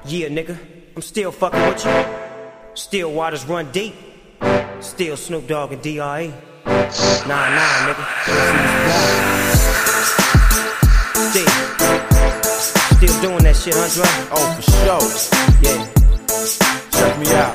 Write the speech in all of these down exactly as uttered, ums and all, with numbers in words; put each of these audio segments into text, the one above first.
Yeah, nigga, I'm still fucking with you. Still waters run deep. Still Snoop Dogg and D R E. Nah, nah, nigga. Still, still doing that shit, huh, Dre? Oh, for sure. Yeah. Check me out.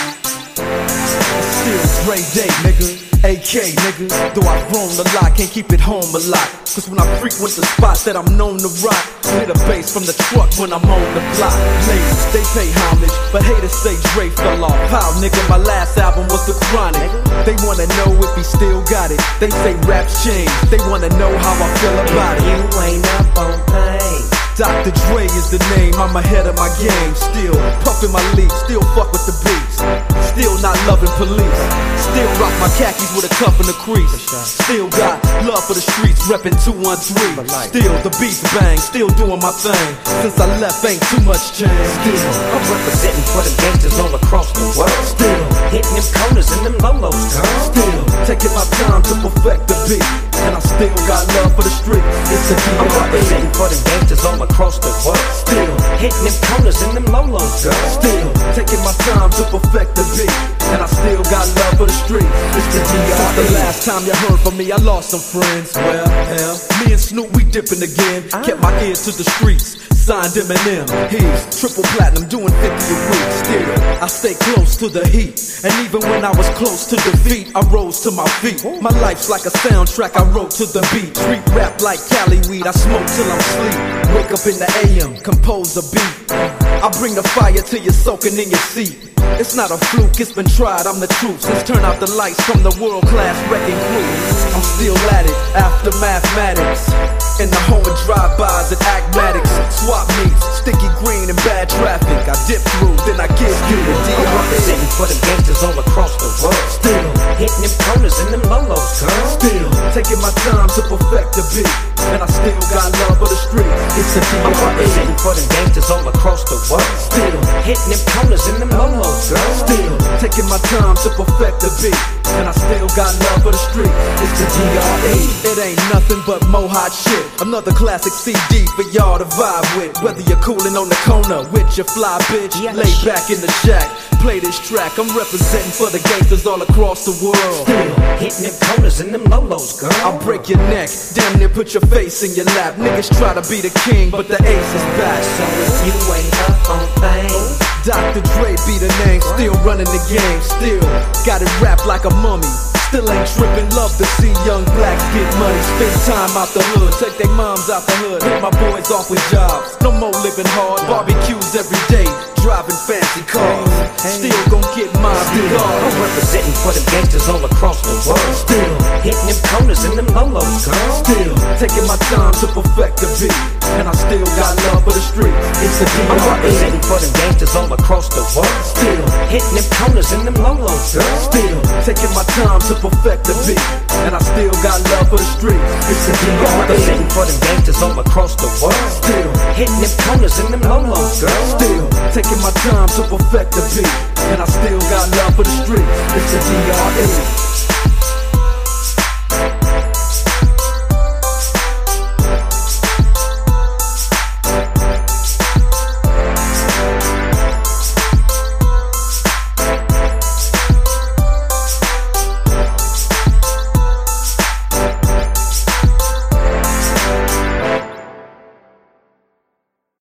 Still Dre Day, nigga. A K, nigga. Though I've grown a lot, can't keep it home a lot. Cause when I frequent the spots that I'm known to rock, hit a bass from the truck when I'm on the block. Ladies, they pay homage, but haters say Dre fell off. How, nigga, my last album was The Chronic. They wanna know if he still got it. They say raps change, they wanna know how I feel about it. You ain't up on things. Doctor Dre is the name, I'm ahead of my game. Still puffin' my leaf, still fuck with the beats. Still not loving police. Still rock my khakis with a cuff and a crease. Still got love for the streets, reppin' two one three. Still the beats bang, still doing my thing. Since I left ain't too much change. Still, I'm representing for the gangsters all across the world. Still hitting them corners and them lolos, girl. Still taking my time to perfect the beat. And I still got love for the street. It's the D R E. I'm representing for the gangsters all across the world. Still hitting them corners and them lolos, girl. Still taking my time to perfect the beat. And I still got love for the street. It's the D R E. Since the last time you heard from me, I lost some friends. Well, hell, me and Snoop, we dipping again. Kept my ear to the streets. Signed Eminem. He's triple platinum, doing fifty a week. Still, I stay close to the heat. And even when I was close to defeat, I rose to my feet. My life's like a soundtrack I wrote to the beat. Street rap like Cali weed, I smoke till I'm sleep. Wake up in the A M, compose a beat. I bring the fire till you're soaking in your seat. It's not a fluke, it's been tried, I'm the truth. Since turn out the lights from the world-class wrecking crew, I'm still at it, after mathematics. In the home of drive-bys and acmatics. Swap meets, sticky green and bad traffic. I dip through, then I give you the D R E. I'm representing for the gangsters all across the world. Still hitting them corners and them lolos, girl. Still taking my time to perfect the beat. And I still got love for the street. It's a D R E. I'm representing for the gangsters all across the world. Still hitting them corners and them lolos, girl. Still taking my time to perfect the beat. And I still got love for the street. It's the D R E. It ain't nothing but mo hot shit. Another classic C D for y'all to vibe with. Whether you're coolin' on the corner with your fly bitch, yeah, lay back in the shack, play this track. I'm representing for the gangsters all across the world. Still hitting them corners and them lolos, girl. I'll break your neck, damn near put your face in your lap. Niggas try to be the king, but the ace is back. So if you ain't up on things, Doctor Dre be the name, still running the game. Still got it wrapped like a mummy. Still ain't trippin', love to see young blacks get money. Spend time out the hood, take their moms out the hood. Hit my boys off with jobs, no more living hard. Barbecues every day, driving fancy cars. Still gon' get mine regard. I'm representing for the gangsters all across the world. Still hitting them corners and them lolos, girl. Still taking my time to perfect the beat. And I still got love for the street. It's a D R E. I'm representing for the gangsters all across the world. Still hitting them corners and them lolos, girl. Still taking my time to perfect the beat. And I still got love for the street. It's a D I'm R E. representing for the gangsters all across the world. Still hitting them corners and them lolos, girl. Still taking my time to perfect the beat. And I still got love for the street. It's a D R E.